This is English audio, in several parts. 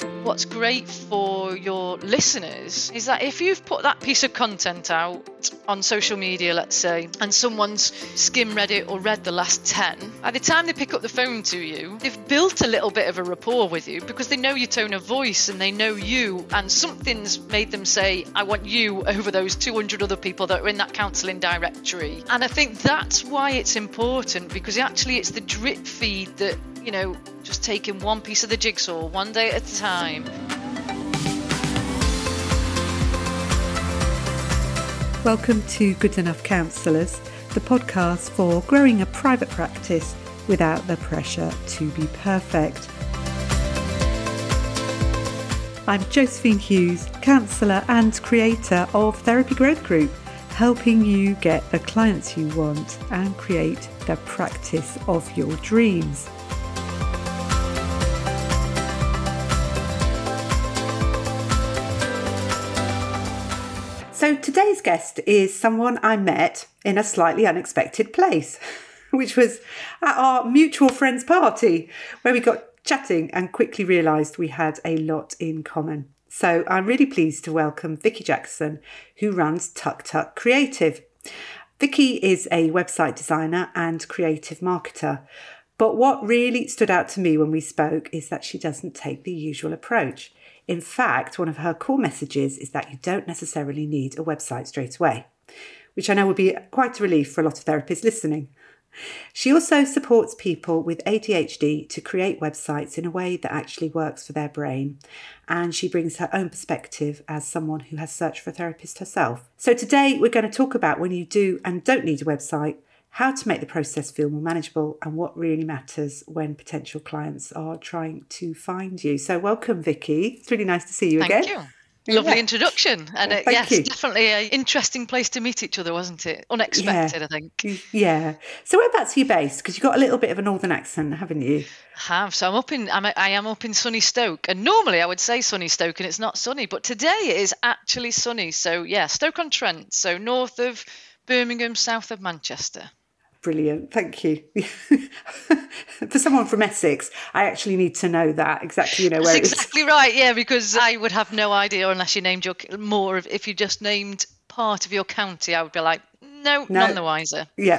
What's great for your listeners is that if you've put that piece of content out on social media, let's say, and someone's read it or read the last 10, by the time they pick up the phone to you, they've built a little bit of a rapport with you because they know your tone of voice and they know you, and something's made them say, I want you over those 200 other people that are in that counselling directory. And I think that's why it's important, because actually it's the drip feed that, just taking one piece of the jigsaw, one day at a time. Welcome to Good Enough Counsellors, the podcast for growing a private practice without the pressure to be perfect. I'm Josephine Hughes, counsellor and creator of Therapy Growth Group, helping you get the clients you want and create the practice of your dreams. So today's guest is someone I met in a slightly unexpected place, which was at our mutual friend's party, where we got chatting and quickly realised we had a lot in common. So I'm really pleased to welcome Vicky Jackson, who runs Tuk Tuk Creative. Vicky is a website designer and creative marketer, but what really stood out to me when we spoke is that she doesn't take the usual approach. In fact, one of her core messages is that you don't necessarily need a website straight away, which I know would be quite a relief for a lot of therapists listening. She also supports people with ADHD to create websites in a way that actually works for their brain, and she brings her own perspective as someone who has searched for a therapist herself. So today we're going to talk about when you do and don't need a website, how to make the process feel more manageable, and what really matters when potential clients are trying to find you. So welcome, Vicky. It's really nice to see you again. Thank you. Lovely introduction. And Thank you. Definitely an interesting place to meet each other, wasn't it? Unexpected, I think. Yeah. So whereabouts are you based? Because you've got a little bit of a northern accent, haven't you? I have. So I am up in sunny Stoke. And normally I would say sunny Stoke and it's not sunny, but today it is actually sunny. So yeah, Stoke-on-Trent. So north of Birmingham, south of Manchester. Brilliant, thank you. For someone from Essex, I actually need to know that exactly. Where That's exactly right. Yeah, because I would have no idea unless you named if you just named part of your county, I would be like, no, none the wiser. Yeah.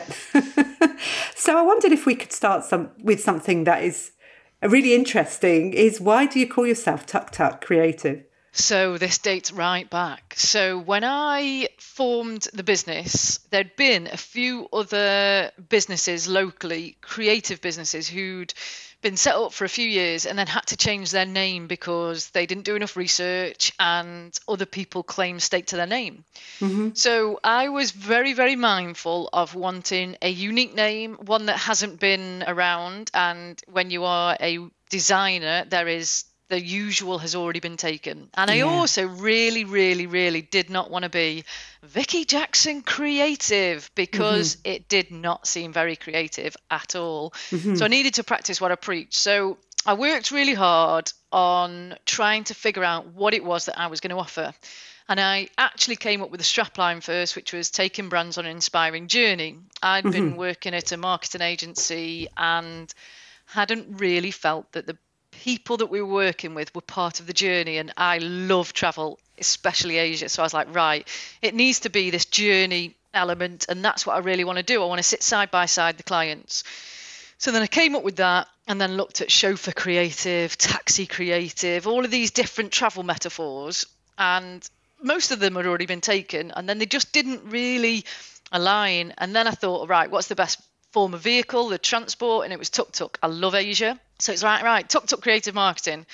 So I wondered if we could start with something that is really interesting. Is why do you call yourself Tuk Tuk Creative? So this dates right back. So when I formed the business, there'd been a few other businesses locally, creative businesses, who'd been set up for a few years and then had to change their name because they didn't do enough research and other people claimed stake to their name. Mm-hmm. So I was very, very mindful of wanting a unique name, one that hasn't been around. And when you are a designer, the usual has already been taken. And I also really, really, really did not want to be Vicky Jackson Creative because it did not seem very creative at all. Mm-hmm. So I needed to practice what I preach. So I worked really hard on trying to figure out what it was that I was going to offer. And I actually came up with a strapline first, which was taking brands on an inspiring journey. I'd been working at a marketing agency and hadn't really felt that the people that we were working with were part of the journey, and I love travel, especially Asia. So I was like, right, it needs to be this journey element, and that's what I really want to do. I want to sit side by side the clients. So then I came up with that and then looked at chauffeur creative, taxi creative, all of these different travel metaphors, and most of them had already been taken, and then they just didn't really align. And then I thought, right, what's the best form of vehicle, the transport? And it was Tuk Tuk. I love Asia. So it's right, Tuk Tuk Creative Marketing.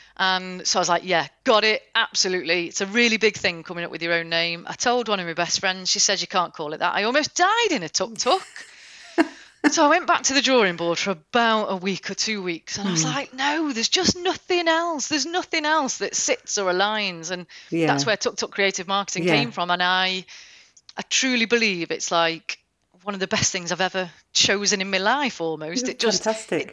And so I was like, yeah, got it. Absolutely. It's a really big thing coming up with your own name. I told one of my best friends, she said, you can't call it that. I almost died in a tuk tuk. So I went back to the drawing board for about a week or 2 weeks. And I was like, no, there's just nothing else. There's nothing else that sits or aligns. And that's where Tuk Tuk Creative Marketing came from. And I truly believe it's like one of the best things I've ever chosen in my life almost. It just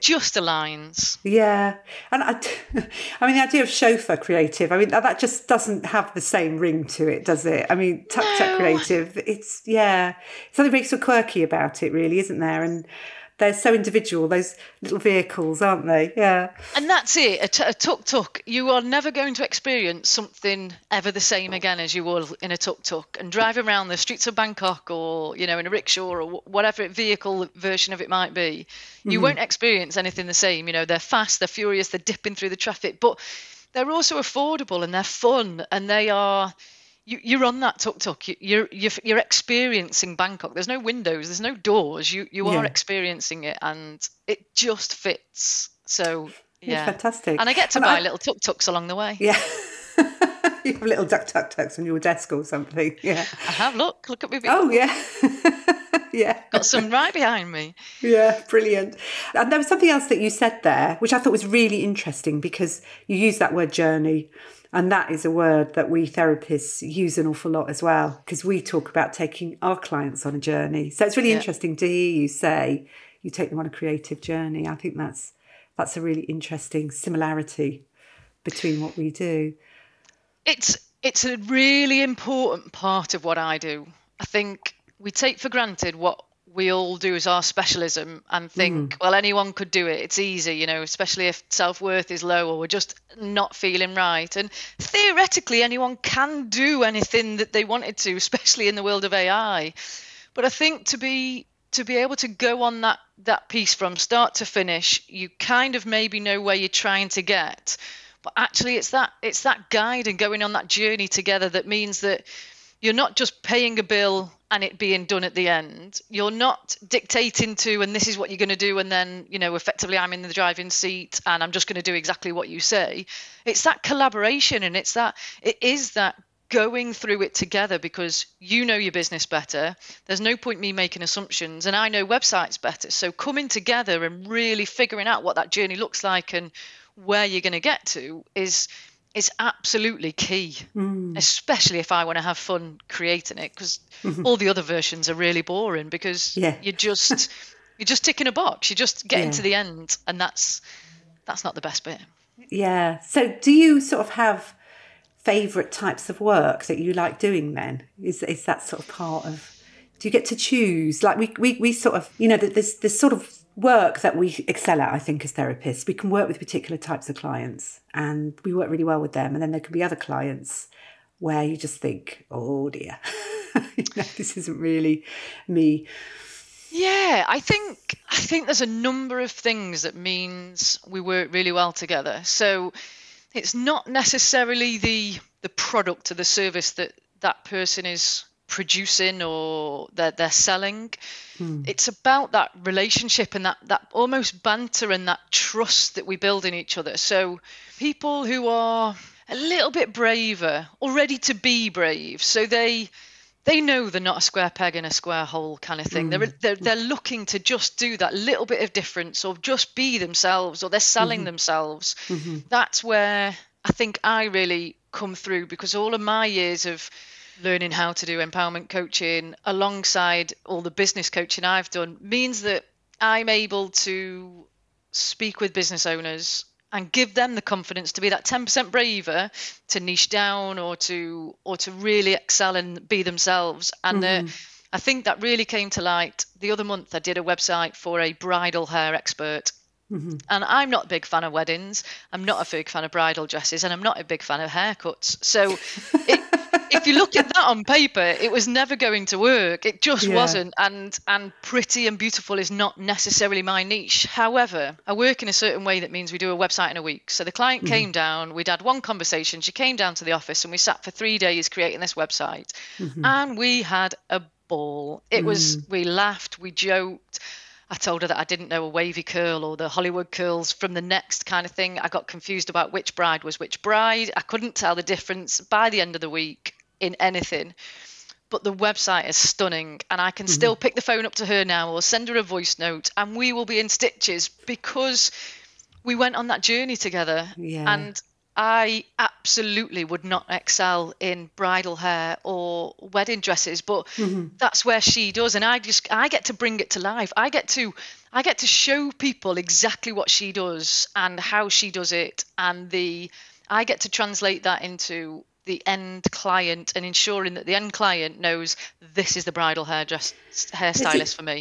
aligns. Yeah. And I mean, the idea of chauffeur creative, I mean, that just doesn't have the same ring to it, does it? I mean, Tuk Tuk Creative, it's something very so quirky about it really, isn't there? They're so individual, those little vehicles, aren't they? Yeah. And that's it. A tuk-tuk, you are never going to experience something ever the same again as you will in a tuk-tuk. And driving around the streets of Bangkok, or, in a rickshaw, or whatever vehicle version of it might be, you won't experience anything the same. They're fast, they're furious, they're dipping through the traffic, but they're also affordable and they're fun, and they are... You're on that tuk-tuk. You're experiencing Bangkok. There's no windows. There's no doors. You are experiencing it, and it just fits. So yeah, it's fantastic. And I get to buy little tuk-tuks along the way. Yeah, you have little tuk-tuks on your desk or something. Yeah, I have. Look at me. Oh yeah, yeah. Got some right behind me. Yeah, brilliant. And there was something else that you said there, which I thought was really interesting, because you used that word journey. And that is a word that we therapists use an awful lot as well, because we talk about taking our clients on a journey. So it's really interesting to hear you say you take them on a creative journey. I think that's a really interesting similarity between what we do. It's a really important part of what I do. I think we take for granted what we all do as our specialism and think, well, anyone could do it. It's easy, especially if self-worth is low or we're just not feeling right. And theoretically, anyone can do anything that they wanted to, especially in the world of AI. But I think to be able to go on that piece from start to finish, you kind of maybe know where you're trying to get. But actually, it's that guide and going on that journey together that means that you're not just paying a bill and it being done at the end. You're not dictating to, and this is what you're going to do, and then, effectively I'm in the driving seat and I'm just going to do exactly what you say. It's that collaboration, and it is that going through it together, because you know your business better. There's no point me making assumptions, and I know websites better. So coming together and really figuring out what that journey looks like and where you're going to get to is absolutely key, especially if I want to have fun creating it, because all the other versions are really boring, because you're just ticking a box. You're just getting to the end, and that's not the best bit. Yeah. So do you sort of have favourite types of work that you like doing then? Is that sort of part of... Do you get to choose? Like we sort of, there's sort of work that we excel at, I think, as therapists. We can work with particular types of clients and we work really well with them. And then there can be other clients where you just think, oh dear, this isn't really me. Yeah, I think there's a number of things that means we work really well together. So it's not necessarily the product or the service that person is producing or they're selling. It's about that relationship and that almost banter and that trust that we build in each other. So people who are a little bit braver or ready to be brave, so they know they're not a square peg in a square hole kind of thing. They're looking to just do that little bit of difference, or just be themselves, or they're selling themselves. That's where I think I really come through, because all of my years of learning how to do empowerment coaching alongside all the business coaching I've done means that I'm able to speak with business owners and give them the confidence to be that 10% braver, to niche down, or to really excel and be themselves. And I think that really came to light the other month. I did a website for a bridal hair expert. And I'm not a big fan of weddings. I'm not a big fan of bridal dresses, and I'm not a big fan of haircuts. So if you look at that on paper, it was never going to work. It just wasn't. And pretty and beautiful is not necessarily my niche. However, I work in a certain way that means we do a website in a week. So the client came down, we'd had one conversation. She came down to the office and we sat for 3 days creating this website. And we had a ball. It was, we laughed, we joked. I told her that I didn't know a wavy curl or the Hollywood curls from the next kind of thing. I got confused about which bride was which bride. I couldn't tell the difference by the end of the week in anything. But the website is stunning, and I can still pick the phone up to her now or send her a voice note, and we will be in stitches because we went on that journey together. And I absolutely would not excel in bridal hair or wedding dresses, but that's where she does. And I get to bring it to life. I get to show people exactly what she does and how she does it. And I get to translate that into the end client and ensuring that the end client knows this is the bridal hairstylist for me.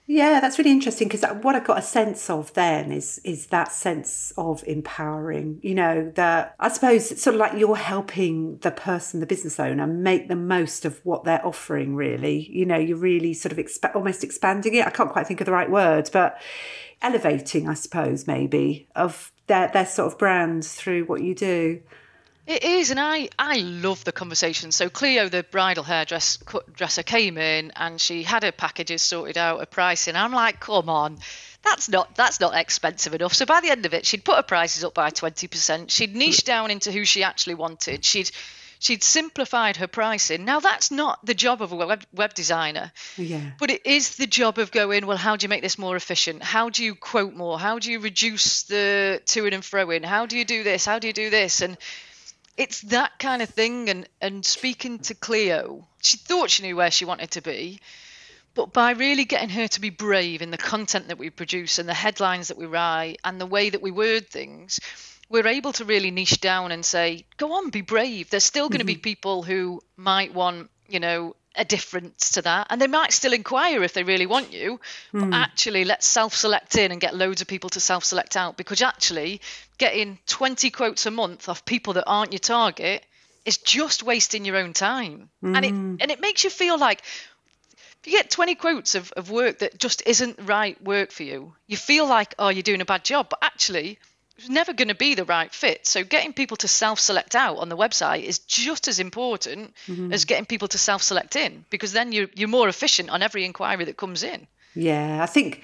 Yeah, that's really interesting because what I got a sense of then is that sense of empowering. That I suppose it's sort of like you're helping the person, the business owner, make the most of what they're offering. Really, you're really sort of almost expanding it. I can't quite think of the right word, but elevating, I suppose, maybe of their sort of brand through what you do. It is, and I love the conversation. So Cleo, the bridal hairdresser, came in and she had her packages sorted out, her pricing. I'm like, come on, that's not expensive enough. So by the end of it, she'd put her prices up by 20%. She'd niched down into who she actually wanted. She'd simplified her pricing. Now that's not the job of a web designer, but it is the job of going, well, how do you make this more efficient? How do you quote more? How do you reduce the to and fro in? How do you do this? How do you do this? And it's that kind of thing. And speaking to Cleo, she thought she knew where she wanted to be, but by really getting her to be brave in the content that we produce and the headlines that we write and the way that we word things, we're able to really niche down and say, go on, be brave. There's still going to be people who might want, a difference to that. And they might still inquire if they really want you. But actually, let's self-select in and get loads of people to self-select out, because actually getting 20 quotes a month off people that aren't your target is just wasting your own time. And it makes you feel like if you get 20 quotes of work that just isn't right work for you, you feel like, oh, you're doing a bad job. But actually, it's never going to be the right fit. So getting people to self-select out on the website is just as important as getting people to self-select in, because then you're more efficient on every inquiry that comes in. Yeah,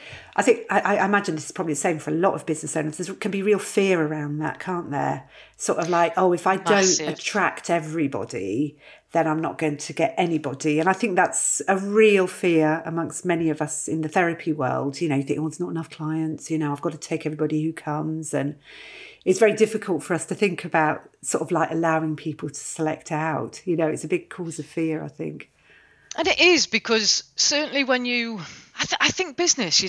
I imagine this is probably the same for a lot of business owners. There can be real fear around that, can't there? Sort of like, oh, if I don't attract everybody, then I'm not going to get anybody. And I think that's a real fear amongst many of us in the therapy world. You think, oh, there's not enough clients, I've got to take everybody who comes. And it's very difficult for us to think about sort of like allowing people to select out. It's a big cause of fear, I think. And it is, because certainly when I think business,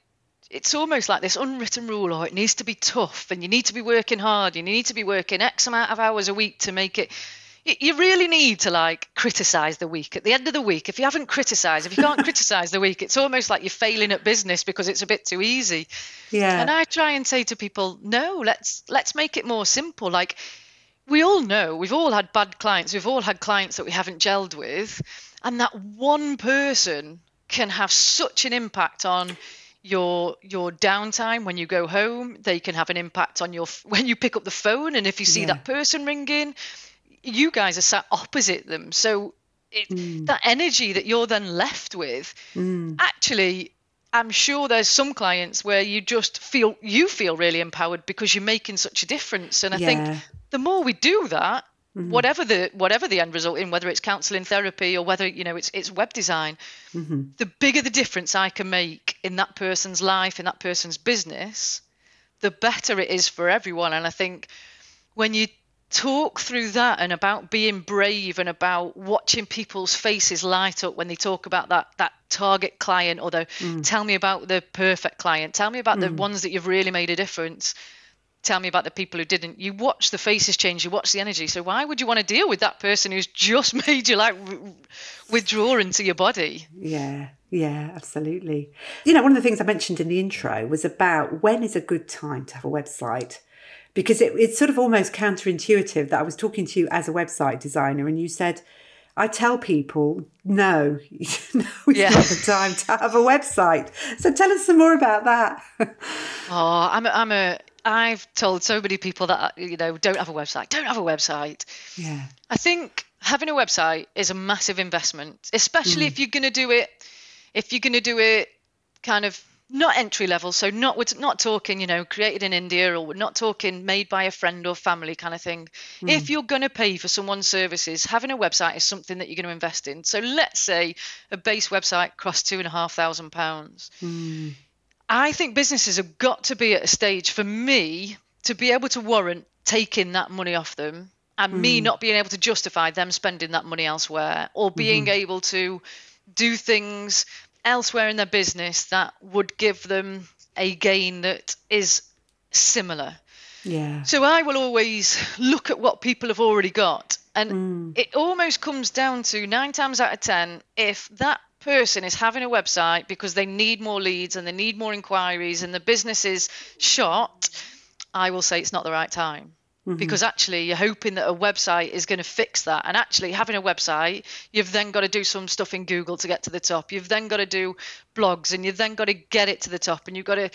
it's almost like this unwritten rule, or it needs to be tough and you need to be working hard. You need to be working X amount of hours a week to make it. You really need to criticize the week. At the end of the week, if you haven't criticized, if you can't criticize the week, it's almost like you're failing at business because it's a bit too easy. Yeah. And I try and say to people, no, let's make it more simple. Like, we all know, we've all had bad clients. We've all had clients that we haven't gelled with. And that one person can have such an impact on your downtime when you go home. They can have an impact on when you pick up the phone. And if you see that person ringing, you guys are sat opposite them. So that energy that you're then left with, actually, I'm sure there's some clients where you just feel really empowered because you're making such a difference. And I think the more we do that, whatever the end result in, whether it's counselling, therapy, or whether it's web design, the bigger the difference I can make in that person's life, in that person's business, the better it is for everyone. And I think when you talk through that and about being brave and about watching people's faces light up when they talk about that target client, or tell me about the perfect client, tell me about the ones that you've really made a difference, tell me about the people who didn't. You watch the faces change, you watch the energy. So why would you want to deal with that person who's just made you withdraw into your body? Yeah, absolutely. One of the things I mentioned in the intro was about when is a good time to have a website, because it's sort of almost counterintuitive that I was talking to you as a website designer and you said, I tell people, no, it's not the time to have a website. So tell us some more about that. I've told so many people that, don't have a website. Don't have a website. Yeah. I think having a website is a massive investment, especially if you're going to do it kind of not entry level. So we're not talking, created in India, or we're not talking made by a friend or family kind of thing. If you're going to pay for someone's services, having a website is something that you're going to invest in. So let's say a base website costs £2,500. I think businesses have got to be at a stage for me to be able to warrant taking that money off them, and me not being able to justify them spending that money elsewhere, or being able to do things elsewhere in their business that would give them a gain that is similar. Yeah. So I will always look at what people have already got. And it almost comes down to 9 times out of 10, if that person is having a website because they need more leads and they need more inquiries and the business is shot, I will say it's not the right time. Because actually you're hoping that a website is going to fix that. And actually having a website, you've then got to do some stuff in Google to get to the top. You've then got to do blogs and you've then got to get it to the top, and you've got to,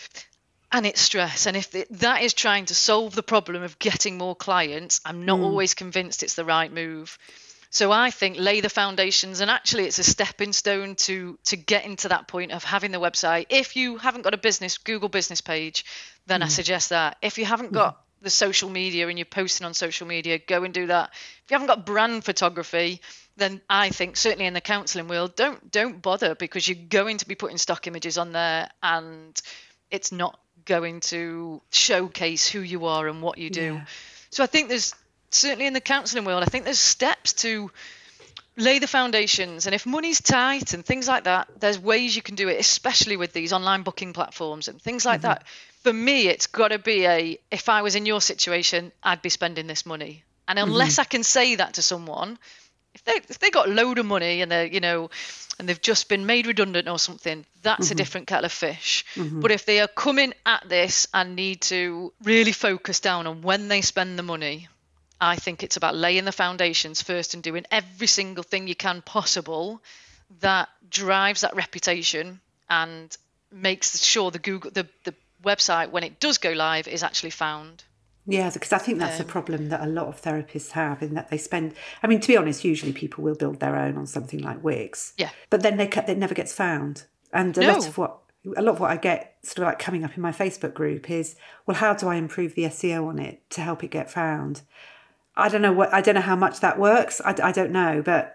and it's stress. And if that is trying to solve the problem of getting more clients, I'm not always convinced it's the right move. So I think lay the foundations, and actually it's a stepping stone to getting to that point of having the website. If you haven't got a Google business page, then I suggest that. If you haven't got the social media and you're posting on social media, go and do that. If you haven't got brand photography, then I think certainly in the counselling world, don't bother, because you're going to be putting stock images on there and it's not going to showcase who you are and what you do. So I think there's certainly in the counselling world, I think there's steps to lay the foundations, and if money's tight and things like that, there's ways you can do it, especially with these online booking platforms and things like that. For me, it's got to be if I was in your situation, I'd be spending this money. And unless I can say that to someone, if they got a load of money and they're, and they've just been made redundant or something, that's a different kettle of fish. But if they are coming at this and need to really focus down on when they spend the money, I think it's about laying the foundations first and doing every single thing you can possible that drives that reputation and makes sure the website, when it does go live, is actually found. Yeah, because I think that's a problem that a lot of therapists have, in that they spend, I mean, to be honest, usually people will build their own on something like Wix. Yeah. But then it never gets found. And a lot of what I get sort of like coming up in my Facebook group is, well, how do I improve the SEO on it to help it get found? I don't know how much that works. I don't know. But,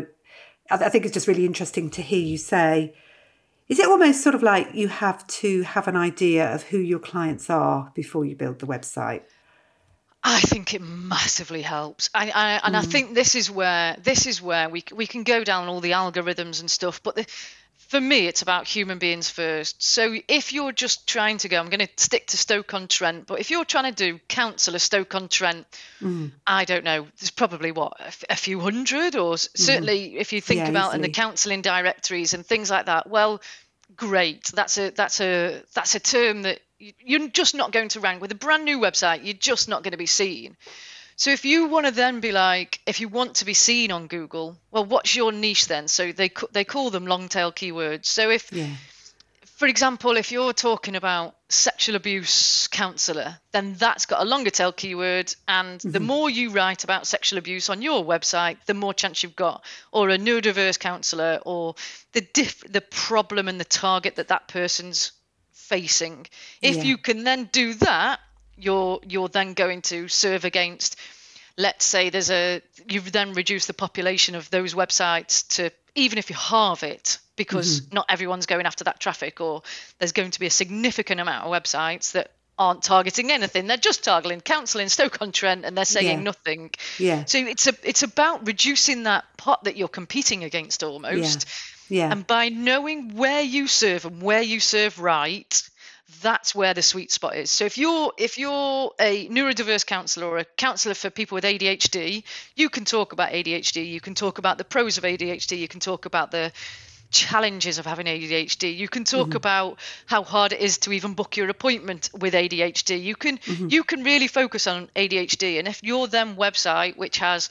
I think it's just really interesting to hear you say, is it almost sort of like you have to have an idea of who your clients are before you build the website? I think it massively helps. I think this is where we can go down all the algorithms and stuff, but for me, it's about human beings first. So if you're just trying to go, I'm going to stick to Stoke-on-Trent, but if you're trying to do counsellor Stoke-on-Trent, I don't know, there's probably a few hundred, or certainly if you think about easily in the counselling directories and things like that. Well, great. That's a term that you're just not going to rank with a brand new website. You're just not going to be seen. So if you want to then be like, if you want to be seen on Google, well, what's your niche then? So they call them long tail keywords. So for example, if you're talking about sexual abuse counsellor, then that's got a longer tail keyword. And the more you write about sexual abuse on your website, the more chance you've got. Or a neurodiverse counsellor, or the problem and the target that person's facing. If you can then do that, you're then going to serve against, let's say you've then reduced the population of those websites to, even if you halve it, because not everyone's going after that traffic, or there's going to be a significant amount of websites that aren't targeting anything. They're just targeting counselling, Stoke-on-Trent, and they're saying nothing. Yeah. So it's about reducing that pot that you're competing against almost. Yeah. And by knowing where you serve and where you serve right, that's where the sweet spot is. So if you're a neurodiverse counsellor or a counsellor for people with ADHD, you can talk about ADHD, you can talk about the pros of ADHD, you can talk about the challenges of having ADHD, you can talk about how hard it is to even book your appointment with ADHD. You can really focus on ADHD. And if your then website, which has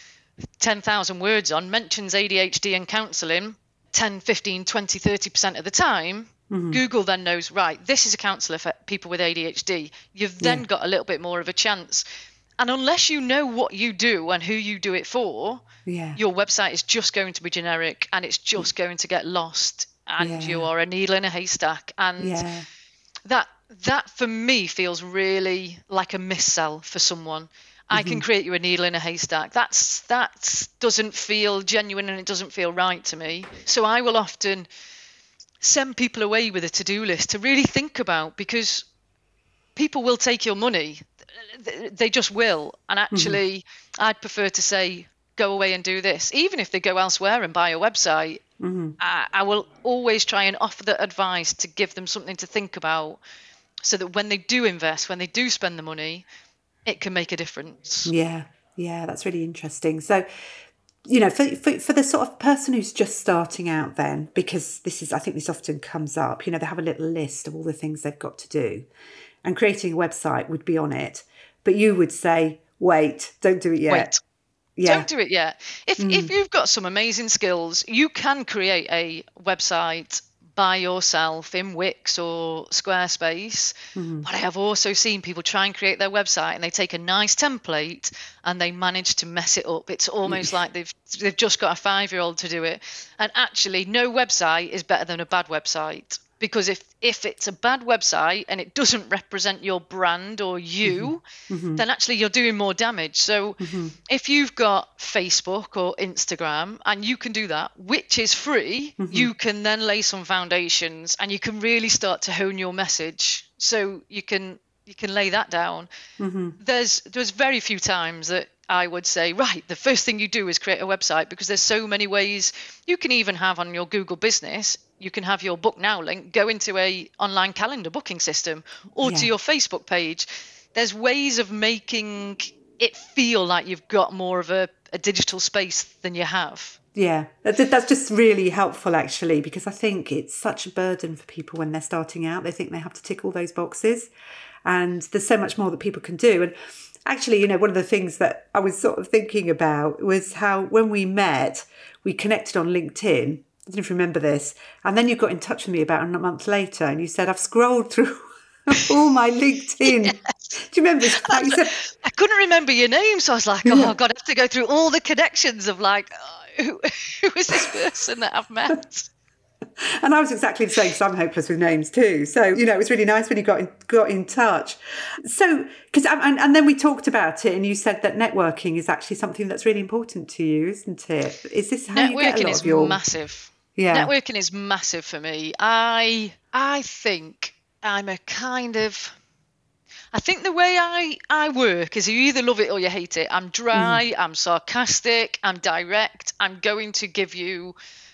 10,000 words on, mentions ADHD and counselling 10, 15, 20, 30% of the time, Google then knows, right, this is a counsellor for people with ADHD. You've then got a little bit more of a chance. And unless you know what you do and who you do it for, your website is just going to be generic, and it's just going to get lost, and you are a needle in a haystack. And that for me feels really like a missell for someone. I can create you a needle in a haystack. That doesn't feel genuine, and it doesn't feel right to me. So I will often send people away with a to-do list to really think about, because people will take your money. They just will. And actually, I'd prefer to say, go away and do this. Even if they go elsewhere and buy a website, I will always try and offer the advice to give them something to think about, so that when they do invest, when they do spend the money, it can make a difference. Yeah, that's really interesting. So for the sort of person who's just starting out then, because I think this often comes up, they have a little list of all the things they've got to do, and creating a website would be on it. But you would say, wait, don't do it yet. Wait. Yeah. Don't do it yet. If you've got some amazing skills, you can create a website by yourself in Wix or Squarespace. But I have also seen people try and create their website and they take a nice template and they manage to mess it up. It's almost like they've just got a 5-year-old to do it. And actually, no website is better than a bad website. Because if it's a bad website and it doesn't represent your brand or you, then actually you're doing more damage. So if you've got Facebook or Instagram, and you can do that, which is free, you can then lay some foundations and you can really start to hone your message. So you can lay that down. There's very few times that I would say, right, the first thing you do is create a website, because there's so many ways. You can even have on your Google Business, you can have your Book Now link go into a online calendar booking system or to your Facebook page. There's ways of making it feel like you've got more of a digital space than you have. Yeah, that's just really helpful, actually, because I think it's such a burden for people when they're starting out. They think they have to tick all those boxes, and there's so much more that people can do. And actually, one of the things that I was sort of thinking about was how when we met, we connected on LinkedIn. I don't know if you remember this. And then you got in touch with me about a month later and you said, I've scrolled through all my LinkedIn. Yes. Do you remember this? You said, I couldn't remember your name. So I was like, God, I have to go through all the connections of like, who is this person that I've met? And I was exactly the same, because I'm hopeless with names too. So, it was really nice when you got in touch. So, and then we talked about it and you said that networking is actually something that's really important to you, isn't it? Is this how you get a lot of your... Networking is massive. Yeah. Networking is massive for me. I think I'm a kind of... I think the way I work is you either love it or you hate it. I'm dry, I'm sarcastic, I'm direct, I'm going to give you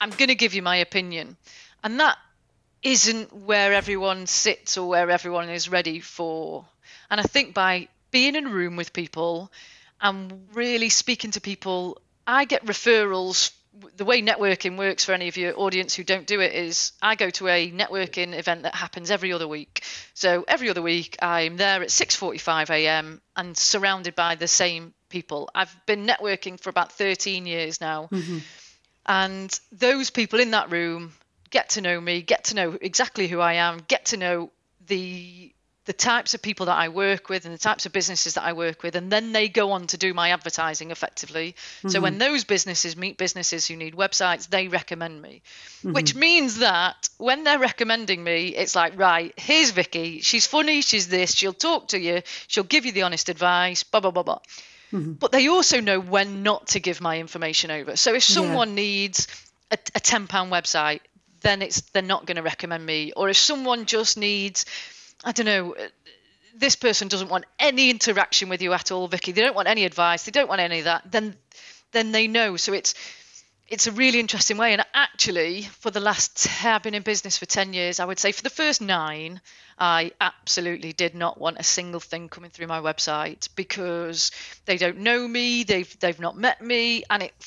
my opinion. And that isn't where everyone sits or where everyone is ready for. And I think by being in a room with people and really speaking to people, I get referrals. The way networking works, for any of your audience who don't do it, is I go to a networking event that happens every other week. So every other week I'm there at 6:45 a.m. and surrounded by the same people. I've been networking for about 13 years now. And those people in that room get to know me, get to know exactly who I am, get to know the types of people that I work with and the types of businesses that I work with, and then they go on to do my advertising effectively. So when those businesses meet businesses who need websites, they recommend me, which means that when they're recommending me, it's like, right, here's Vicky. She's funny. She's this. She'll talk to you. She'll give you the honest advice, blah, blah, blah, blah. But they also know when not to give my information over. So if someone needs a £10 website, then they're not going to recommend me. Or if someone just needs, I don't know, this person doesn't want any interaction with you at all, Vicky. They don't want any advice. They don't want any of that. Then they know. So it's a really interesting way. And actually, I've been in business for 10 years. I would say for the first 9, I absolutely did not want a single thing coming through my website, because they don't know me, they've not met me, and it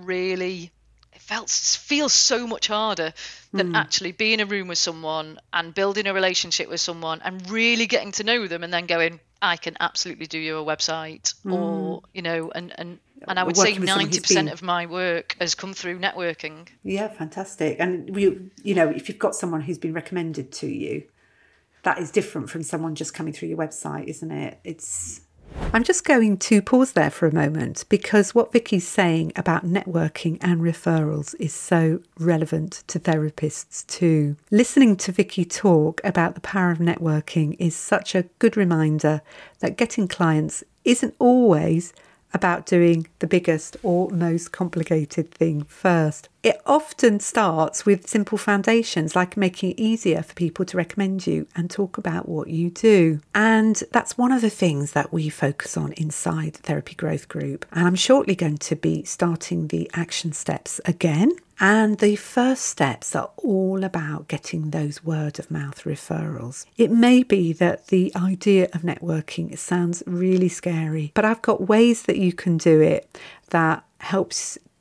feels so much harder than actually being in a room with someone and building a relationship with someone and really getting to know them and then going, I can absolutely do you a website, or and I would say 90% of my work has come through networking. Yeah, fantastic. And if you've got someone who's been recommended to you, that is different from someone just coming through your website, isn't it? I'm just going to pause there for a moment, because what Vicky's saying about networking and referrals is so relevant to therapists too. Listening to Vicky talk about the power of networking is such a good reminder that getting clients isn't always about doing the biggest or most complicated thing first. It often starts with simple foundations, like making it easier for people to recommend you and talk about what you do. And that's one of the things that we focus on inside Therapy Growth Group. And I'm shortly going to be starting the action steps again. And the first steps are all about getting those word of mouth referrals. It may be that the idea of networking sounds really scary, but I've got ways that you can do it that helps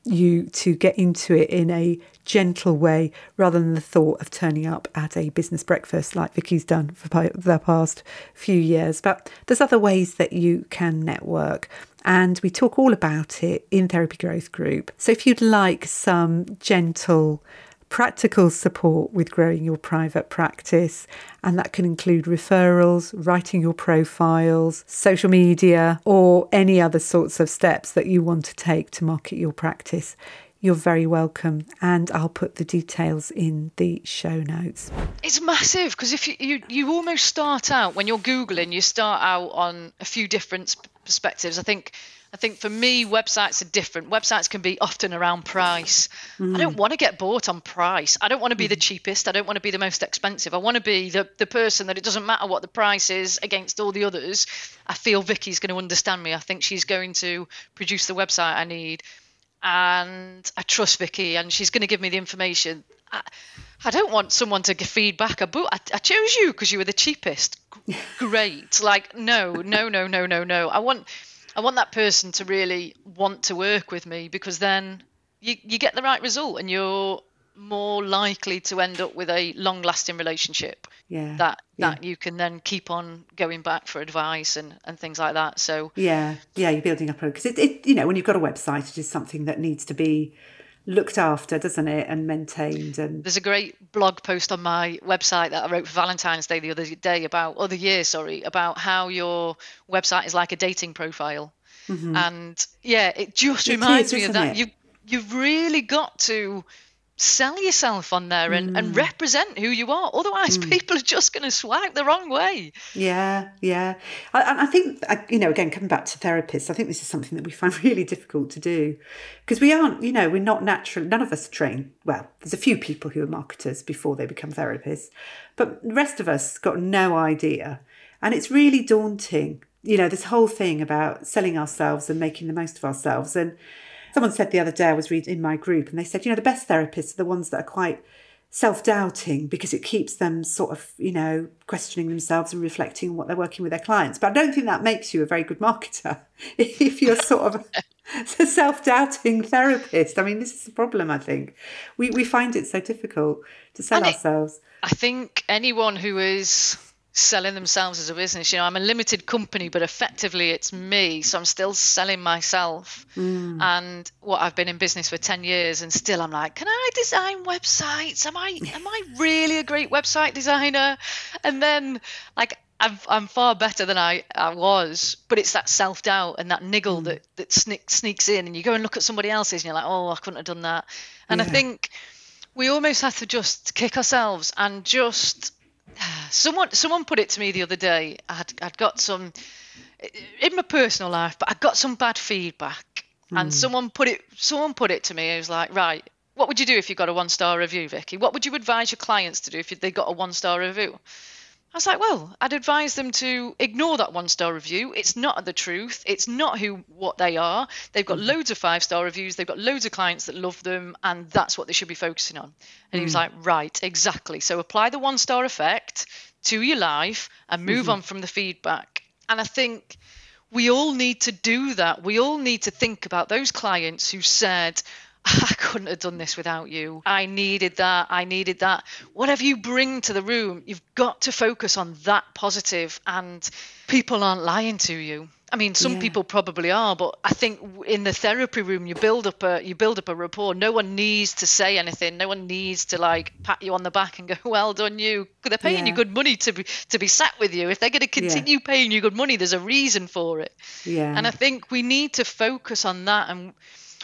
you to get into it in a gentle way rather than the thought of turning up at a business breakfast like Vicky's done for the past few years. But there's other ways that you can network, and we talk all about it in Therapy Growth Group. So if you'd like some gentle, practical support with growing your private practice, and that can include referrals, writing your profiles, social media, or any other sorts of steps that you want to take to market your practice, you're very welcome, and I'll put the details in the show notes. It's massive, because if you almost start out, when you're Googling, you start out on a few different perspectives. I think for me, websites are different. Websites can be often around price. I don't want to get bought on price. I don't want to be the cheapest. I don't want to be the most expensive. I want to be the person that it doesn't matter what the price is against all the others. I feel Vicky's going to understand me. I think she's going to produce the website I need. And I trust Vicky, and she's going to give me the information. I don't want someone to give feedback. I chose you because you were the cheapest. Great. Like, no. I want that person to really want to work with me, because then you get the right result, and you're more likely to end up with a long-lasting relationship that you can then keep on going back for advice and things like that. So you're building up, because it when you've got a website, it is something that needs to be looked after, doesn't it, and maintained. And there's a great blog post on my website that I wrote for Valentine's Day the other year about how your website is like a dating profile. And it just reminds me of that. You've really got to sell yourself on there and represent who you are. Otherwise, people are just going to swipe the wrong way. Yeah. I think, again, coming back to therapists, I think this is something that we find really difficult to do, because we aren't, we're not natural. None of us are trained. Well, there's a few people who are marketers before they become therapists, but the rest of us got no idea. And it's really daunting, this whole thing about selling ourselves and making the most of ourselves. And someone said the other day, I was reading in my group, and they said, the best therapists are the ones that are quite self-doubting, because it keeps them sort of, questioning themselves and reflecting on what they're working with their clients. But I don't think that makes you a very good marketer if you're sort of a self-doubting therapist. I mean, this is the problem, I think. We find it so difficult to sell ourselves. I think anyone who is selling themselves as a business, I'm a limited company, but effectively it's me, so I'm still selling myself. And what, I've been in business for 10 years, and still I'm like, can I design websites? Am I really a great website designer? And then I'm far better than I was, but it's that self-doubt and that niggle that sneaks in, and you go and look at somebody else's and you're like, oh, I couldn't have done that. And I think we almost have to just kick ourselves and just someone put it to me the other day. I'd got some in my personal life, but I got some bad feedback, and someone put it to me. It was like, right, what would you do if you got a 1-star review, Vicky? What would you advise your clients to do if they got a 1-star review? I was like, well, I'd advise them to ignore that 1-star review. It's not the truth. It's not what they are. They've got loads of 5-star reviews. They've got loads of clients that love them, and that's what they should be focusing on. And he was like, right, exactly. So apply the 1-star effect to your life and move on from the feedback. And I think we all need to do that. We all need to think about those clients who said, I couldn't have done this without you. I needed that. Whatever you bring to the room, you've got to focus on that positive, and people aren't lying to you. I mean, some people probably are, but I think in the therapy room, you build up a rapport. No one needs to say anything. No one needs to pat you on the back and go, well done you. They're paying you good money to be sat with you. If they're going to continue paying you good money, there's a reason for it. Yeah. And I think we need to focus on that, and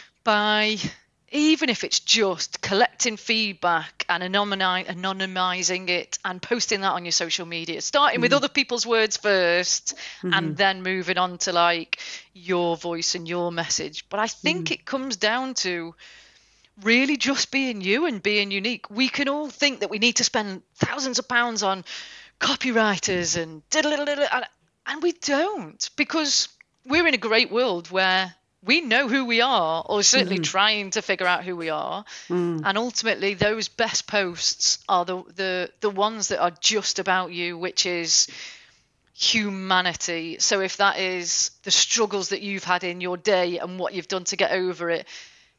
by even if it's just collecting feedback and anonymizing it and posting that on your social media, starting with other people's words first, and then moving on to your voice and your message. But I think it comes down to really just being you and being unique. We can all think that we need to spend thousands of pounds on copywriters and we don't, because we're in a great world where we know who we are, or certainly trying to figure out who we are. And ultimately, those best posts are the ones that are just about you, which is humanity. So if that is the struggles that you've had in your day and what you've done to get over it,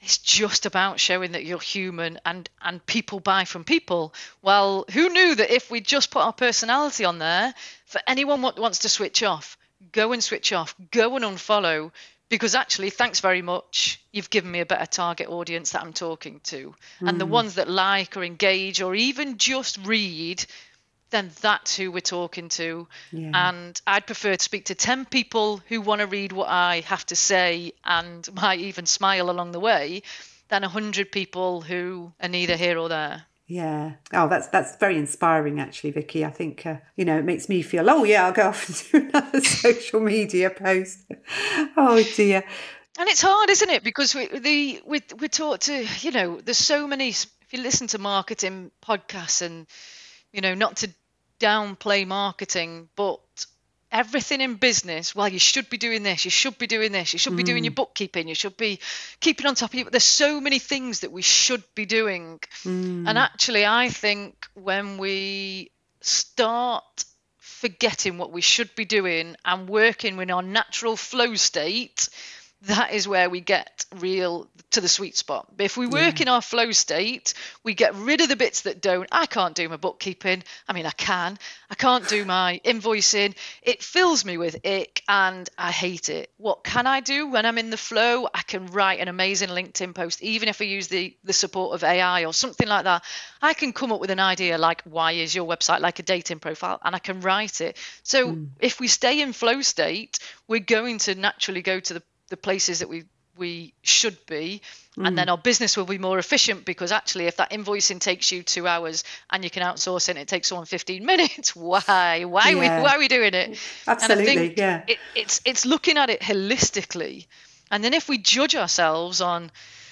It's just about showing that you're human, and people buy from people. Well, who knew that if we just put our personality on there, for anyone what wants to switch off, go and switch off, go and unfollow, because actually, thanks very much, you've given me a better target audience that I'm talking to. And the ones that like or engage or even just read, then that's who we're talking to. Yeah. And I'd prefer to speak to 10 people who want to read what I have to say and might even smile along the way than 100 people who are neither here or there. Yeah. Oh, that's very inspiring, actually, Vicky. I think, it makes me feel, oh, yeah, I'll go off and do another social media post. Oh, dear. And it's hard, isn't it? Because we're taught to, there's so many, if you listen to marketing podcasts and, not to downplay marketing, but everything in business, well, you should be doing this, you should be doing this, you should be doing your bookkeeping, you should be keeping on top of it. There's so many things that we should be doing. And actually, I think when we start forgetting what we should be doing and working in our natural flow state, that is where we get real to the sweet spot. But if we work in our flow state, we get rid of the bits that don't. I can't do my bookkeeping. I mean, I can't do my invoicing. It fills me with ick and I hate it. What can I do when I'm in the flow? I can write an amazing LinkedIn post, even if I use the support of AI or something like that. I can come up with an idea like, why is your website like a dating profile? And I can write it. So if we stay in flow state, we're going to naturally go to the places that we should be, and then our business will be more efficient, because actually if that invoicing takes you 2 hours and you can outsource it and it takes someone 15 minutes, why are we doing it? Absolutely. And I think it's looking at it holistically. And then if we judge ourselves on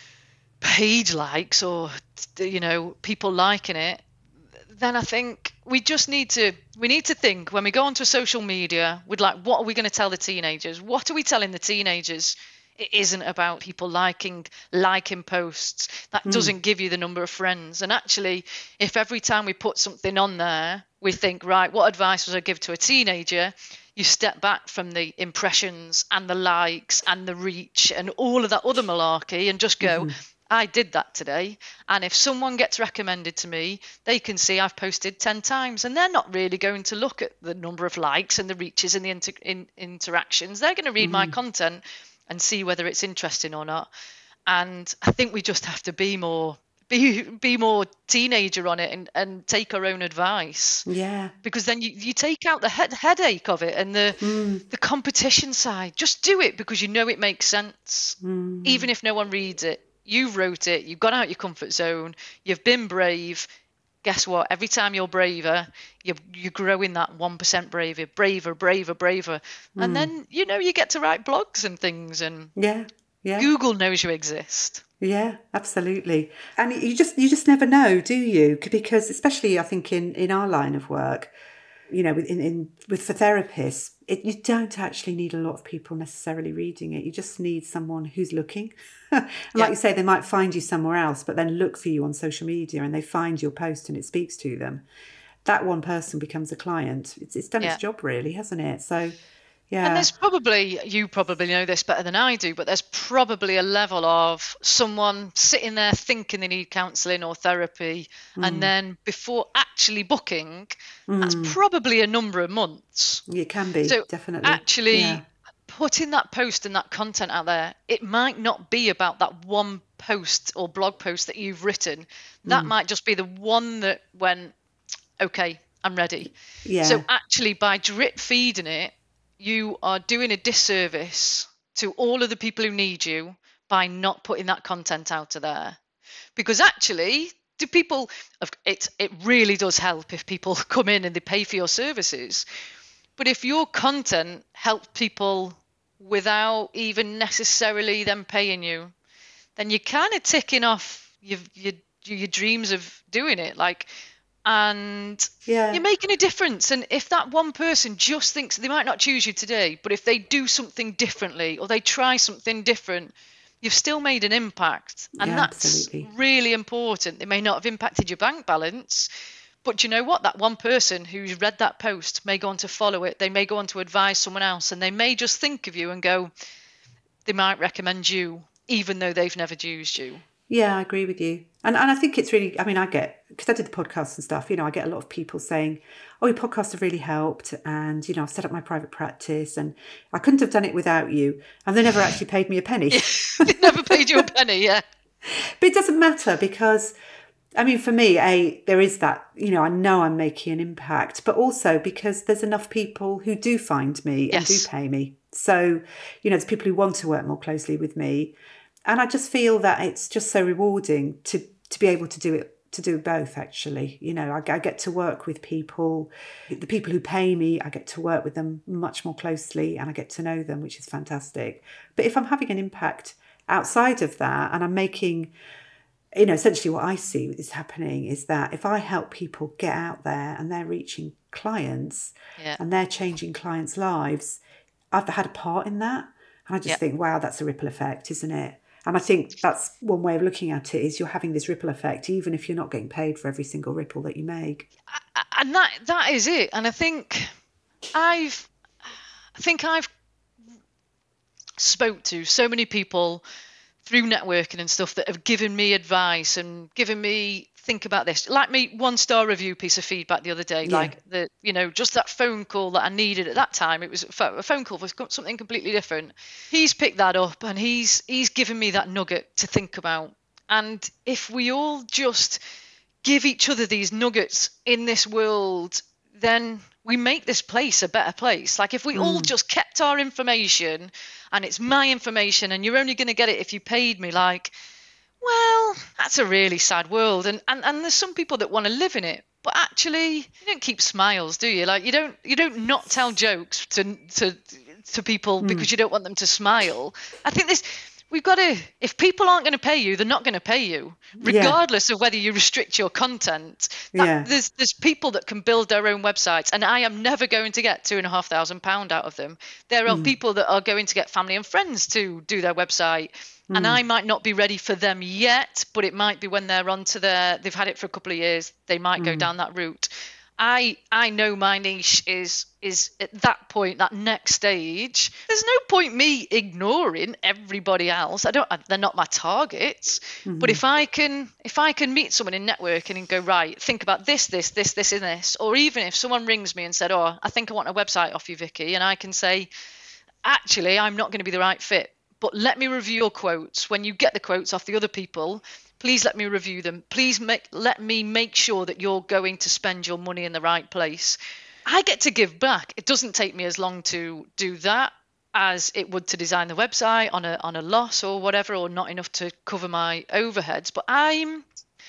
page likes or people liking it, then I think we need to think when we go onto social media, we'd like, what are we going to tell the teenagers? What are we telling the teenagers? It isn't about people liking posts. That doesn't give you the number of friends. And actually, if every time we put something on there, we think, right, what advice would I give to a teenager? You step back from the impressions and the likes and the reach and all of that other malarkey and just go, I did that today. And if someone gets recommended to me, they can see I've posted 10 times, and they're not really going to look at the number of likes and the reaches and the interactions. They're going to read my content and see whether it's interesting or not. And I think we just have to be more teenager on it and take our own advice. Yeah. Because then you take out the headache of it and the competition side. Just do it because it makes sense. Even if no one reads it. You've wrote it, you've gone out your comfort zone, you've been brave. Guess what? Every time you're braver, you're growing that 1% braver. And then, you get to write blogs and things, and Google knows you exist. Yeah, absolutely. And you just never know, do you? Because especially I think in our line of work, for therapists, you don't actually need a lot of people necessarily reading it. You just need someone who's looking. And like you say, they might find you somewhere else, but then look for you on social media and they find your post and it speaks to them. That one person becomes a client. It's done its job, really, hasn't it? So, yeah. And there's you probably know this better than I do, but there's probably a level of someone sitting there thinking they need counselling or therapy, and then before actually booking, that's probably a number of months. It can be, so definitely. Actually, putting that post and that content out there, it might not be about that one post or blog post that you've written. That might just be the one that went, okay, I'm ready. Yeah. So actually, by drip feeding it, you are doing a disservice to all of the people who need you by not putting that content out there. Because actually, it really does help if people come in and they pay for your services. But if your content helps people without even necessarily them paying you, then you're kind of ticking off your dreams of doing it. And you're making a difference. And if that one person just thinks they might not choose you today, but if they do something differently or they try something different, you've still made an impact. And that's absolutely really important. They may not have impacted your bank balance, but you know what? That one person who's read that post may go on to follow it. They may go on to advise someone else, and they may just think of you and go, they might recommend you, even though they've never used you. Yeah, I agree with you. And I think it's really, I mean, I get, because I did the podcast and stuff, I get a lot of people saying, oh, your podcasts have really helped. And, I've set up my private practice and I couldn't have done it without you. And they never actually paid me a penny. They never paid you a penny, yeah. But it doesn't matter because, I mean, for me, there is that, I know I'm making an impact, but also because there's enough people who do find me and do pay me. So, there's people who want to work more closely with me. And I just feel that it's just so rewarding to be able to do both, actually. I get to work with people, the people who pay me, I get to work with them much more closely and I get to know them, which is fantastic. But if I'm having an impact outside of that and I'm making, essentially what I see is happening is that if I help people get out there and they're reaching clients and they're changing clients' lives, I've had a part in that. And I just think, wow, that's a ripple effect, isn't it? And I think that's one way of looking at it is you're having this ripple effect, even if you're not getting paid for every single ripple that you make. And that is it. And I think I've spoke to so many people through networking and stuff that have given me advice and given me think about this, like me 1-star review piece of feedback the other day, like just that phone call that I needed at that time. It was a phone call for something completely different. He's picked that up and he's given me that nugget to think about. And if we all just give each other these nuggets in this world, then we make this place a better place. Like if we all just kept our information and it's my information and you're only going to get it if you paid me, well, that's a really sad world. And there's some people that want to live in it, but actually you don't keep smiles, do you? Like you don't not tell jokes to people because you don't want them to smile. I think we've got to, if people aren't going to pay you, they're not going to pay you, regardless of whether you restrict your content. There's people that can build their own websites, and I am never going to get £2,500 out of them. There are people that are going to get family and friends to do their website, and I might not be ready for them yet, but it might be when they're they've had it for a couple of years, they might go down that route. I know my niche is at that point, that next stage. There's no point me ignoring everybody else. They're not my targets. But if I can meet someone in networking and go, right, think about this, and this, or even if someone rings me and said, oh, I think I want a website off you, Vicky, and I can say, actually, I'm not going to be the right fit, but let me review your quotes. When you get the quotes off the other people, please let me review them. Please let me make sure that you're going to spend your money in the right place. I get to give back. It doesn't take me as long to do that as it would to design the website on a loss or whatever, or not enough to cover my overheads. But I'm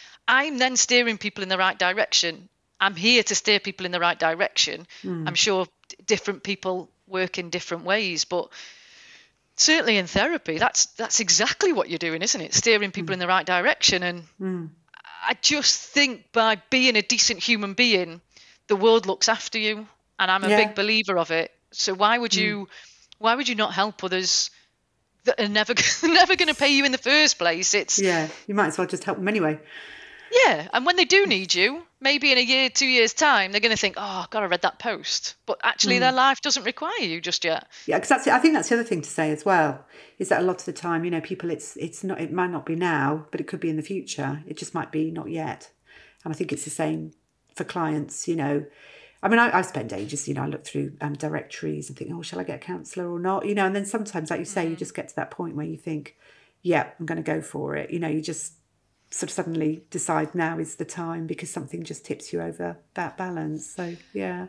then steering people in the right direction. I'm here to steer people in the right direction. I'm sure different people work in different ways, but certainly in therapy, that's exactly what you're doing, isn't it? Steering people in the right direction. And I just think by being a decent human being, the world looks after you, and I'm a big believer of it. So why would you not help others that are never going to pay you in the first place? You might as well just help them anyway. Yeah, and when they do need you, maybe in a year, 2 years' time, they're going to think, oh, God, I read that post. But actually their life doesn't require you just yet. Yeah, because I think that's the other thing to say as well, is that a lot of the time, people, it's not, it might not be now, but it could be in the future. It just might be not yet. And I think it's the same for clients, I mean, I spend ages, I look through directories and think, oh, shall I get a counsellor or not? And then sometimes, like you say, you just get to that point where you think, yeah, I'm going to go for it. You just sort of suddenly decide now is the time because something just tips you over that balance. So yeah,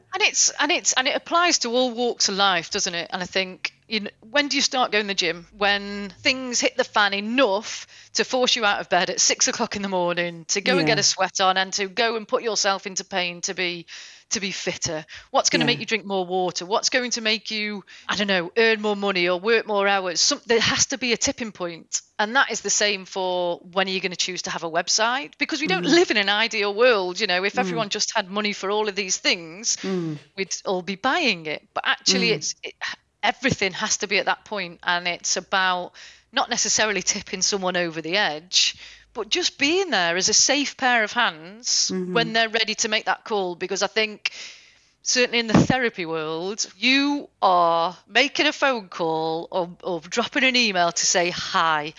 and it applies to all walks of life, doesn't it? And I think, when do you start going to the gym? When things hit the fan enough to force you out of bed at 6 o'clock in the morning to go and get a sweat on and to go and put yourself into pain to be fitter. What's going to make you drink more water? What's going to make you, I don't know, earn more money or work more hours? There has to be a tipping point. And that is the same for when are you going to choose to have a website? Because we don't live in an ideal world. If everyone just had money for all of these things, we'd all be buying it. But actually everything has to be at that point. And it's about not necessarily tipping someone over the edge, but just being there as a safe pair of hands when they're ready to make that call. Because I think certainly in the therapy world, you are making a phone call or dropping an email to say, hi,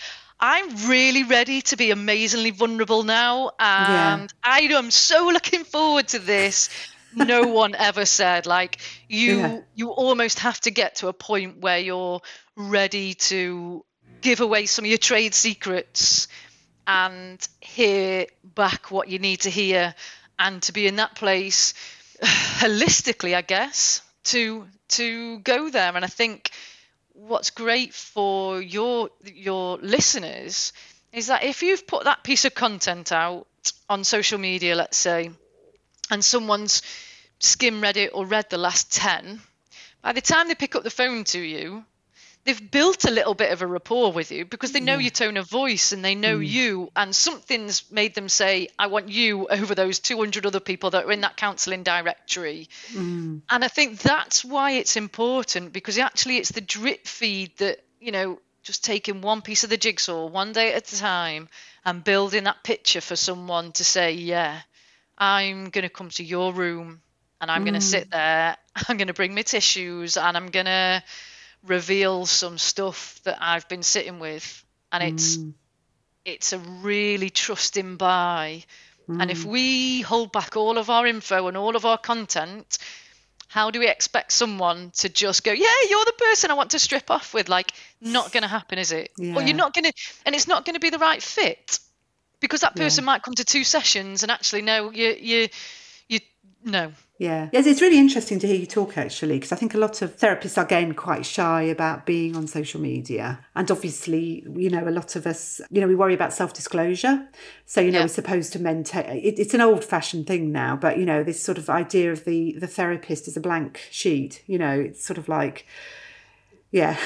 I'm really ready to be amazingly vulnerable now. Yeah. And I am so looking forward to this. No one ever said, like, Yeah. you almost have to get to a point where you're ready to give away some of your trade secrets and hear back what you need to hear, and to be in that place holistically, I guess, to go there. And I think what's great for your listeners is that if you've put that piece of content out on social media, let's say, and someone's skim read it or read the last 10, by the time they pick up the phone to you, they've built a little bit of a rapport with you because they know your tone of voice and they know you, and something's made them say, I want you over those 200 other people that are in that counselling directory. And I think that's why it's important, because actually it's the drip feed that, just taking one piece of the jigsaw one day at a time and building that picture for someone to say, yeah, I'm going to come to your room and I'm going to sit there, I'm going to bring my tissues and I'm going to reveal some stuff that I've been sitting with. And it's a really trusting buy. And if we hold back all of our info and all of our content, how do we expect someone to just go, yeah, you're the person I want to strip off with? Like, not going to happen, is it? Yeah. Or you're not going to, and it's not going to be the right fit, because that person might come to 2 sessions and actually, no, you no. Yeah. Yes, it's really interesting to hear you talk, actually, because I think a lot of therapists are again quite shy about being on social media. And obviously, a lot of us, we worry about self-disclosure. So, we're supposed to maintain, it's an old-fashioned thing now, but, this sort of idea of the therapist as a blank sheet, it's sort of like, yeah.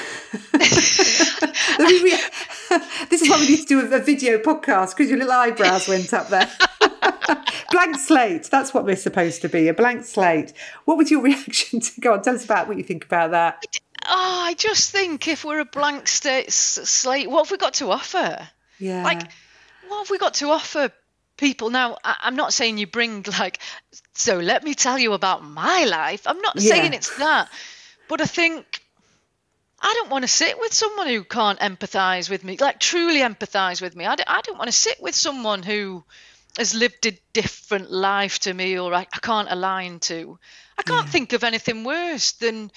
This is why we need to do a video podcast, because your little eyebrows went up there. Blank slate. That's what we're supposed to be, a blank slate. What was your reaction to? Go on, tell us about what you think about that. I just think if we're a blank slate, what have we got to offer? Yeah. Like, what have we got to offer people? Now, I'm not saying you bring so let me tell you about my life. I'm not saying it's that. But I think I don't want to sit with someone who can't empathise with me, like truly empathise with me. I don't want to sit with someone who has lived a different life to me, or I can't align to. I can't think of anything worse than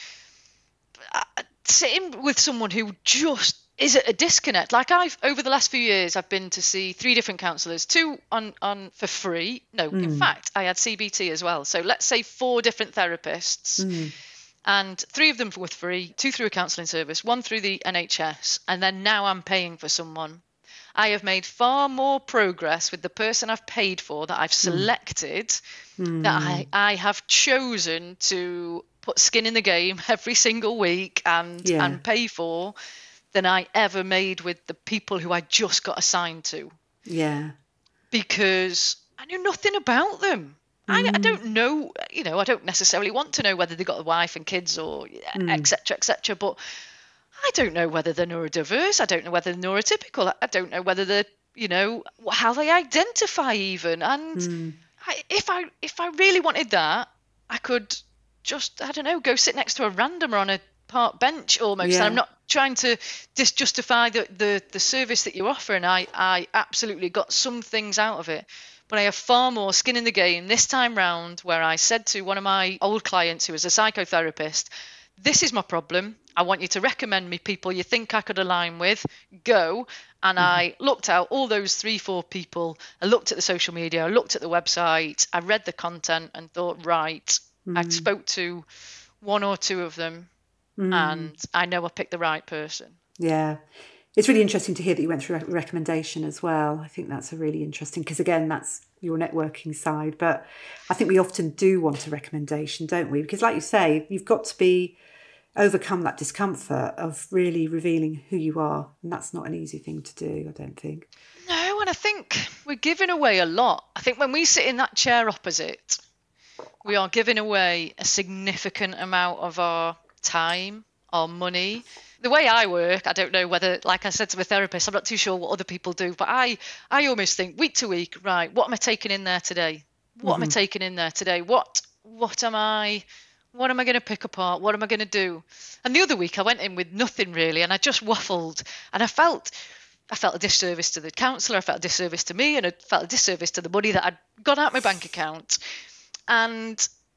sitting with someone who just is at a disconnect. Like, over the last few years, I've been to see 3 different counsellors, 2 on for free. No, in fact, I had CBT as well. So let's say 4 different therapists. And 3 of them were free, 2 through a counselling service, 1 through the NHS, and then now I'm paying for someone. I have made far more progress with the person I've paid for, that I've selected, that I have chosen to put skin in the game every single week and pay for, than I ever made with the people who I just got assigned to. Yeah. Because I knew nothing about them. I don't know, I don't necessarily want to know whether they got a wife and kids or et cetera, but I don't know whether they're neurodiverse. I don't know whether they're neurotypical. I don't know whether they're, how they identify even. And if I really wanted that, I could just, I don't know, go sit next to a randomer on a park bench almost. Yeah. And I'm not trying to justify the service that you offer. And I absolutely got some things out of it. But I have far more skin in the game this time round, where I said to one of my old clients who was a psychotherapist, this is my problem. I want you to recommend me people you think I could align with. Go. And I looked out all those 3-4 people. I looked at the social media. I looked at the website. I read the content and thought, right, I spoke to 1 or 2 of them and I know I picked the right person. Yeah. It's really interesting to hear that you went through a recommendation as well. I think that's a really interesting, because again, that's your networking side. But I think we often do want a recommendation, don't we? Because like you say, you've got to overcome that discomfort of really revealing who you are. And that's not an easy thing to do, I don't think. No, and I think we're giving away a lot. I think when we sit in that chair opposite, we are giving away a significant amount of our time, our money. The way I work, I don't know whether, like I said to my therapist, I'm not too sure what other people do, but I almost think week to week, right, what am I taking in there today? What am I taking in there today? What am I going to pick apart? What am I going to do? And the other week I went in with nothing really, and I just waffled, and I felt I felt a disservice to the counsellor, I felt a disservice to me, and I felt a disservice to the money that I'd got out my bank account. And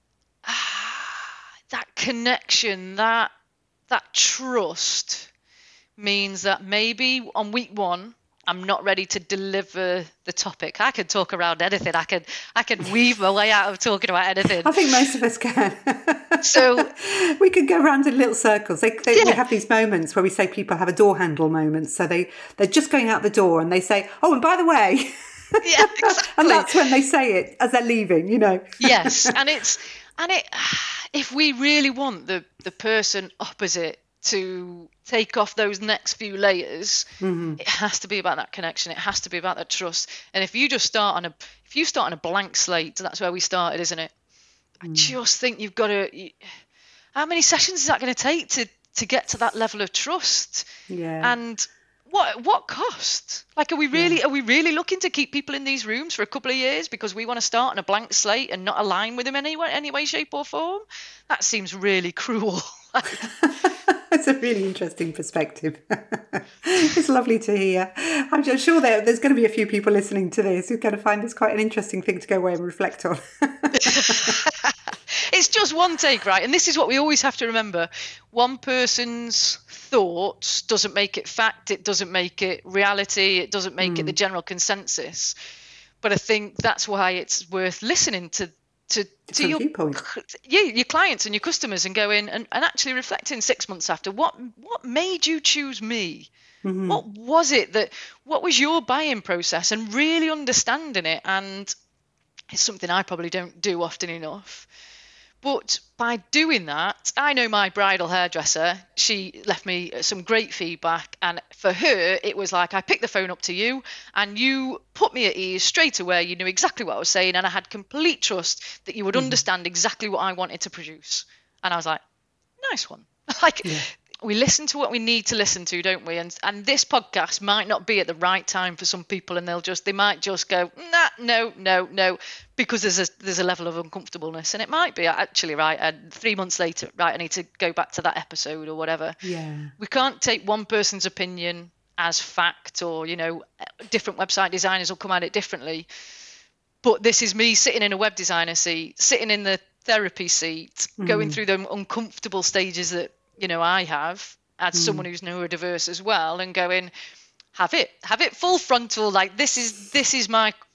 that connection, that trust means that maybe on week one, I'm not ready to deliver the topic. I can talk around anything. I can weave my way out of talking about anything. I think most of us can. So we could go around in little circles. We have these moments where we say people have a door handle moment. So they're just going out the door and they say, oh, and by the way. Yeah, exactly. And that's when they say it as they're leaving, Yes. And if we really want the person opposite to take off those next few layers, it has to be about that connection. It has to be about that trust. And if you start on a blank slate, that's where we started, isn't it? I just think you've got to. How many sessions is that going to take to get to that level of trust? Yeah. And what cost? Like, are we really looking to keep people in these rooms for a couple of years because we want to start on a blank slate and not align with them any way, shape, or form? That seems really cruel. It's a really interesting perspective. It's lovely to hear. I'm just sure there's going to be a few people listening to this who are going to find this quite an interesting thing to go away and reflect on. It's just one take, right? And this is what we always have to remember. One person's thoughts doesn't make it fact. It doesn't make it reality. It doesn't make it the general consensus. But I think that's why it's worth listening to your clients and your customers and going and actually reflecting 6 months after what made you choose me. What was it what was your buying process, and really understanding it. And it's something I probably don't do often enough. But by doing that, I know my bridal hairdresser, she left me some great feedback. And for her, it was like, I picked the phone up to you and you put me at ease straight away. You knew exactly what I was saying. And I had complete trust that you would understand exactly what I wanted to produce. And I was like, nice one. We listen to what we need to listen to, don't we? And this podcast might not be at the right time for some people, and they might just go, nah, no, because there's a level of uncomfortableness, and it might be actually right. And 3 months later, right, I need to go back to that episode or whatever. Yeah, we can't take one person's opinion as fact, or different website designers will come at it differently. But this is me sitting in a web designer seat, sitting in the therapy seat, going through the uncomfortable stages that I have as someone who's neurodiverse as well, and going, have it full frontal. Like, this is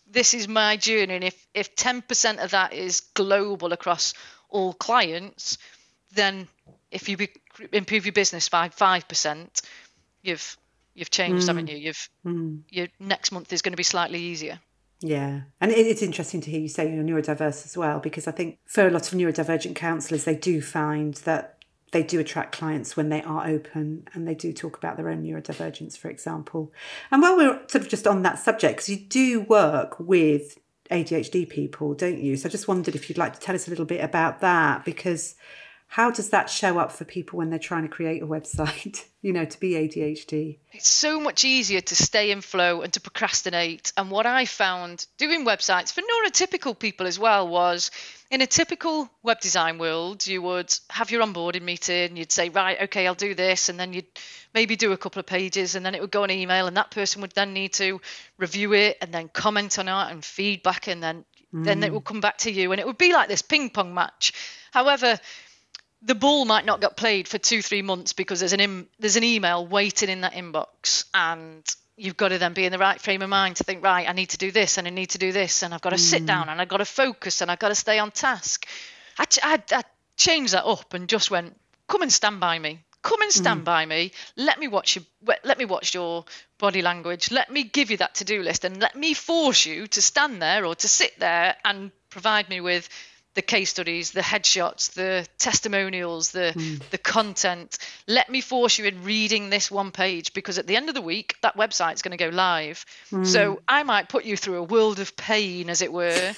my journey. And if 10% of that is global across all clients, then if you improve your business by 5%, you've changed, haven't you? Your next month is going to be slightly easier. Yeah. And it's interesting to hear you say you're neurodiverse as well, because I think for a lot of neurodivergent counsellors, they do find that they do attract clients when they are open and they do talk about their own neurodivergence, for example. And while we're sort of just on that subject, because you do work with ADHD people, don't you? So I just wondered if you'd like to tell us a little bit about that, because how does that show up for people when they're trying to create a website, to be ADHD? It's so much easier to stay in flow and to procrastinate. And what I found doing websites for neurotypical people as well was, in a typical web design world, you would have your onboarding meeting, you'd say, right, okay, I'll do this. And then you'd maybe do a couple of pages, and then it would go on email, and that person would then need to review it and then comment on it and feedback. And then it would come back to you, and it would be like this ping pong match. However, the ball might not get played for 2-3 months because there's an email waiting in that inbox, and you've got to then be in the right frame of mind to think, right, I need to do this and I need to do this, and I've got to sit down and I've got to focus and I've got to stay on task. I changed that up and just went, come and stand by me. Come and stand by me. Let me watch your body language. Let me give you that to-do list, and let me force you to stand there or to sit there and provide me with the case studies, the headshots, the testimonials, the content. Let me force you in reading this one page, because at the end of the week, that website's going to go live. So I might put you through a world of pain, as it were,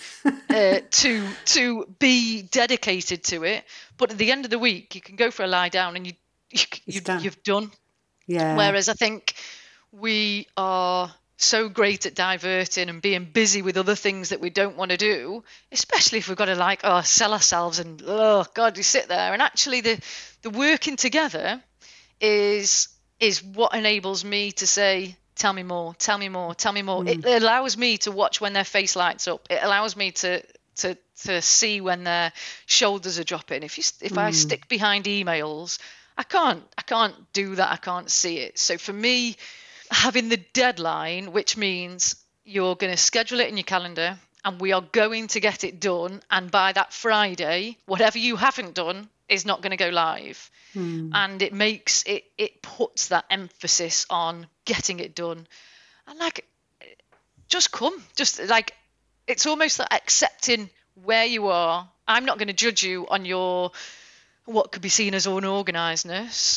to be dedicated to it. But at the end of the week, you can go for a lie down and you've done. Yeah. Whereas I think we are so great at diverting and being busy with other things that we don't want to do, especially if we've got to sell ourselves, and you sit there, and actually the working together is what enables me to say, tell me more, tell me more, tell me more. It allows me to watch when their face lights up. It allows me to see when their shoulders are dropping. If I stick behind emails, I can't do that. I can't see it. So for me, having the deadline, which means you're going to schedule it in your calendar and we are going to get it done, and by that Friday, whatever you haven't done is not going to go live. And it puts that emphasis on getting it done. And like, just come, just like, it's almost like accepting where you are. I'm not going to judge you on your what could be seen as unorganizedness.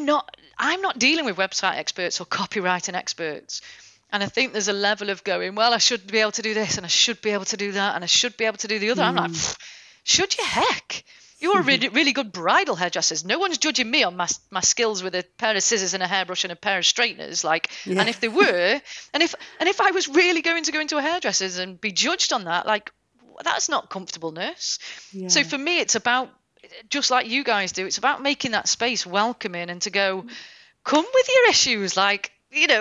I'm not dealing with website experts or copywriting experts. And I think there's a level of going, well, I should be able to do this and I should be able to do that and I should be able to do the other. I'm like, should you? Heck, you're a really, really good bridal hairdresser. No one's judging me on my skills with a pair of scissors and a hairbrush and a pair of straighteners. Like, and if they were, and if I was really going to go into a hairdresser's and be judged on that, like, that's not comfortableness. Yeah. So for me, it's about, just like you guys do, it's about making that space welcoming and to go, come with your issues, like,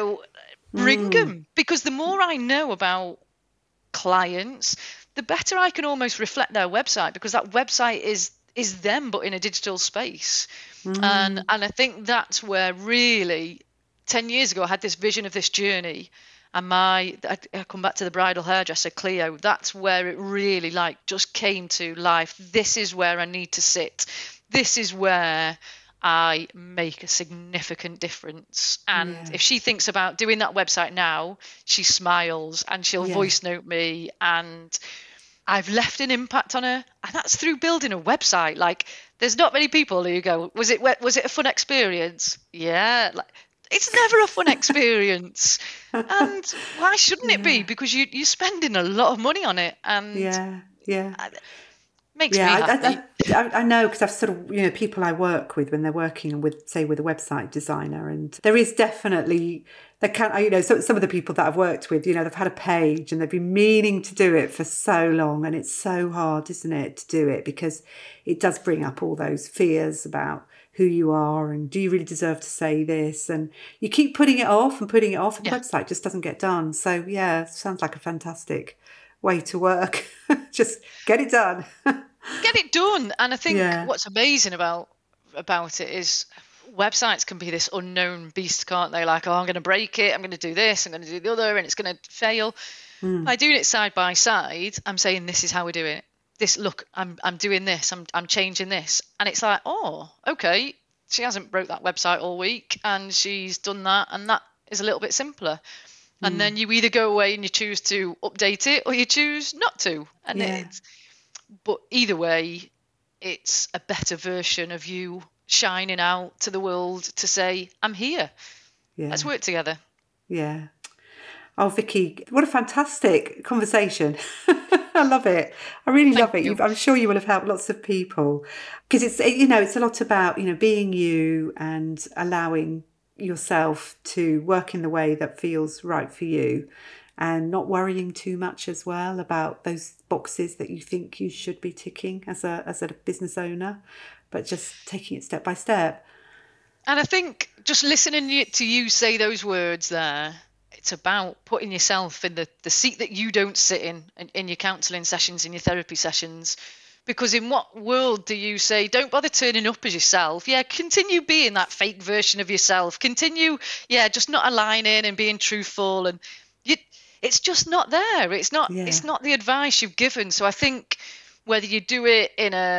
bring them. Because the more I know about clients, the better I can almost reflect their website, because that website is them, but in a digital space. And I think that's where really 10 years ago I had this vision of this journey. And I come back to the bridal hairdresser, Cleo, that's where it really just came to life. This is where I need to sit. This is where I make a significant difference. And if she thinks about doing that website now, she smiles and she'll voice note me, and I've left an impact on her. And that's through building a website. Like, there's not many people who go, was it a fun experience? Yeah. It's never a fun experience. And why shouldn't it be? Because you're spending a lot of money on it. And it makes me happy. I know, because I've sort of, people I work with when they're working with, say, with a website designer, and there is definitely, some of the people that I've worked with, they've had a page and they've been meaning to do it for so long, and it's so hard, isn't it, to do it, because it does bring up all those fears about who you are and do you really deserve to say this, and you keep putting it off and the website just doesn't get done. So sounds like a fantastic way to work. Just get it done. Get it done. And I think what's amazing about it is websites can be this unknown beast, can't they? Like, I'm going to break it, I'm going to do this, I'm going to do the other, and it's going to fail. By doing it side by side, I'm saying, this is how we do it. I'm doing this, I'm changing this. And it's like, oh, okay, she hasn't broke that website all week and she's done that, and that is a little bit simpler. And then you either go away and you choose to update it, or you choose not to. And but either way, it's a better version of you shining out to the world to say, I'm here. Let's work together. Yeah. Oh, Vicky, what a fantastic conversation. I love it. I really love it. I'm sure you will have helped lots of people, because it's a lot about, being you and allowing yourself to work in the way that feels right for you, and not worrying too much as well about those boxes that you think you should be ticking as a business owner, but just taking it step by step. And I think just listening to you say those words there, it's about putting yourself in the seat that you don't sit in your counselling sessions, in your therapy sessions. Because in what world do you say, don't bother turning up as yourself? Yeah, continue being that fake version of yourself. Continue, just not aligning and being truthful. And it's just not there. It's not the advice you've given. So I think whether you do it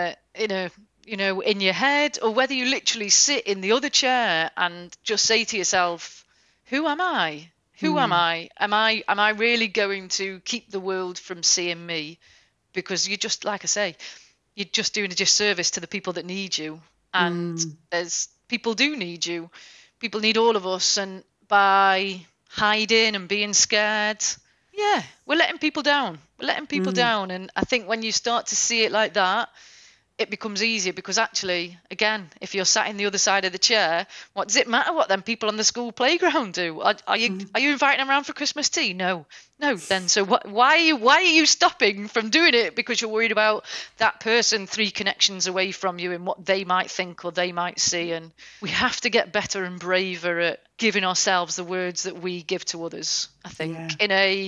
in your head, or whether you literally sit in the other chair and just say to yourself, who am I? Who am I? Am I really going to keep the world from seeing me? Because you're just, like I say, you're just doing a disservice to the people that need you. And people do need you. People need all of us. And by hiding and being scared, we're letting people down. We're letting people down. And I think when you start to see it like that, it becomes easier, because actually, again, if you're sat in the other side of the chair, what does it matter what them people on the school playground do? Are you inviting them around for Christmas tea? No. Then so why are you stopping from doing it because you're worried about that person 3 connections away from you and what they might think or they might see? And we have to get better and braver at giving ourselves the words that we give to others, I think,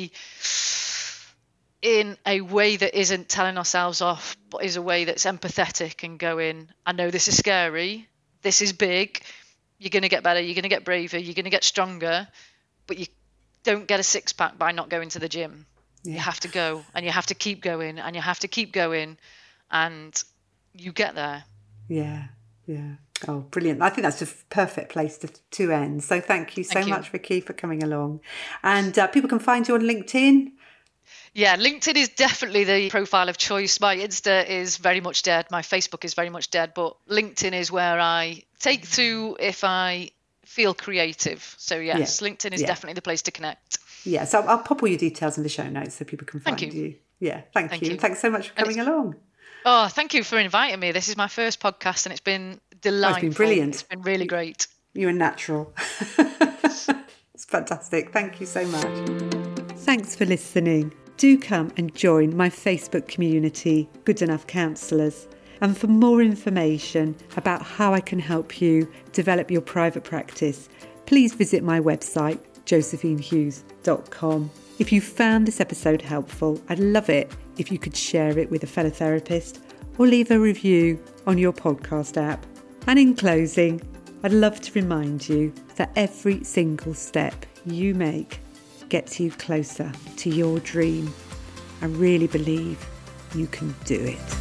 in a way that isn't telling ourselves off, but is a way that's empathetic and going, I know this is scary, this is big, you're going to get better, you're going to get braver, you're going to get stronger, but you don't get a 6-pack by not going to the gym. You have to go, and you have to keep going, and you have to keep going, and you get there. Yeah. Oh, brilliant. I think that's a perfect place to end. So thank you so much, Vicky, for coming along. And people can find you on LinkedIn. Yeah, LinkedIn is definitely the profile of choice. My Insta is very much dead. My Facebook is very much dead. But LinkedIn is where I take to if I feel creative. So yes, LinkedIn is definitely the place to connect. Yeah, so I'll pop all your details in the show notes so people can find you. Yeah, thank you. Thanks so much for coming along. Oh, thank you for inviting me. This is my first podcast and it's been delightful. It's been brilliant. It's been really great. You're a natural. It's fantastic. Thank you so much. Thanks for listening. Do come and join my Facebook community, Good Enough Counsellors. And for more information about how I can help you develop your private practice, please visit my website, josephinehughes.com. If you found this episode helpful, I'd love it if you could share it with a fellow therapist or leave a review on your podcast app. And in closing, I'd love to remind you that every single step you make gets you closer to your dream. I really believe you can do it.